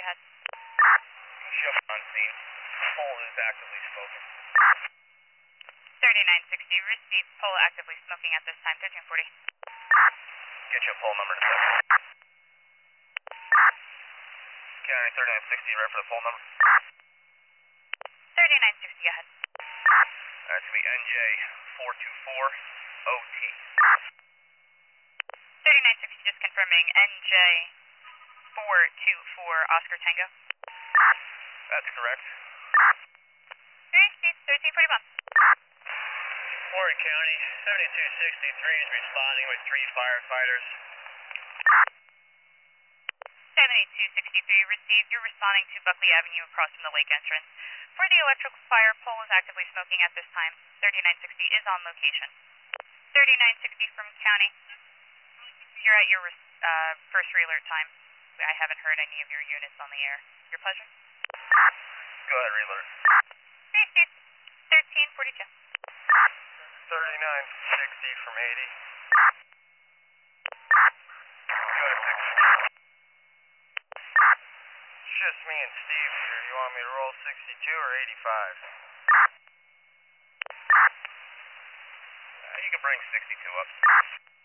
ahead. Ship on scene. Pole is actively smoking. 3960, receive pole actively smoking at this time, 1340. Get your pole number in a second. County 3960, ready for the pole number. 3960, go ahead. That's going to be NJ 424OT. 3960, just confirming NJ 424 Oscar Tango. That's correct. Okay, Steve, 1341. Warren County 7263 is responding with 3 firefighters. 7263, received. You're responding to Buckley Avenue across from the lake entrance. For the electrical fire, pole is actively smoking at this time. 3960 is on location. 3960 from County. You're at your first re-alert time. I haven't heard any of your units on the air. Your pleasure. Go ahead, re-alert. Okay, Steve. 1342. 3960 from 80. Go ahead, 6. It's just me and Steve here. You want me to roll 62 or 85? You can bring 62 up.